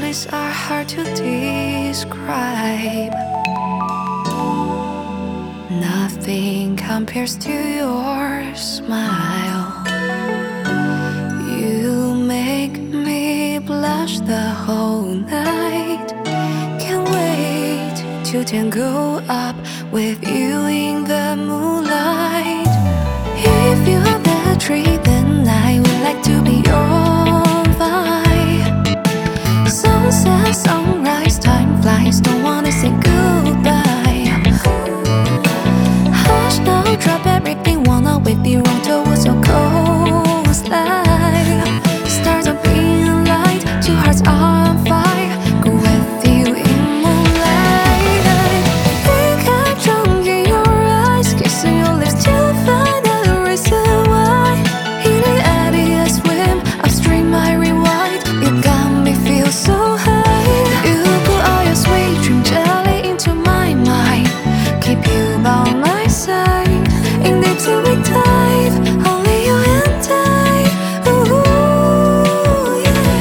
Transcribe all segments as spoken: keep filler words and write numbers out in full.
feelings are hard to describe. Nothing compares to your smile. You make me blush the whole night. Can't wait to tangle up with you in the moonlight. If you have that tree, then I would like to be your vine. Sunset, sunrise, time flies, don't wanna say goodbye. Hush now, drop everything, wanna wave you on towards your coastline. Stars are being light, two hearts are on fire. Go with you in moonlight. Think I'm drunk in your eyes, kissing your lips till find the reason why. In the eddy I swim, upstream I rewind. You got me feel so high. You put all your sweet dream jelly into my mind. Keep you by my side. In deep sea we dive, only you and I. Ooh, yeah.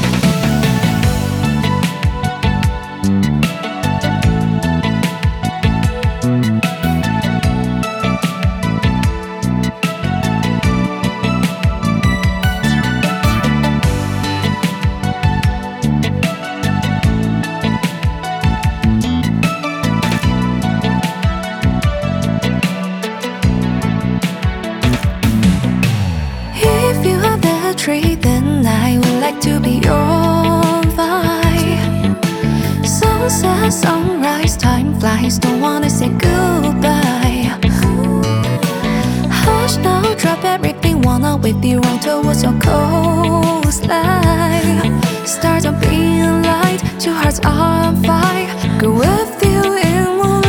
If you have that tree, then I would like to be your vine. Sunset, sunrise, time flies, don't wanna say goodbye. Hush now, drop everything, wanna wave you on towards your coastline. Stars are being light, two hearts are on fire. Go with you in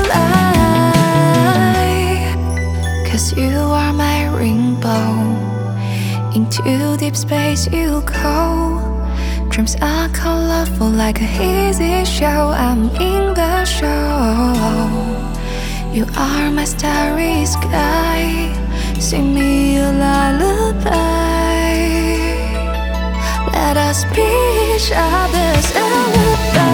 moonlight. Cause you are my rainbow. Into deep space you go. Dreams are colorful like a hazy show. I'm in the show. You are my starry sky. Sing me a lullaby. Let us be each other's alibi.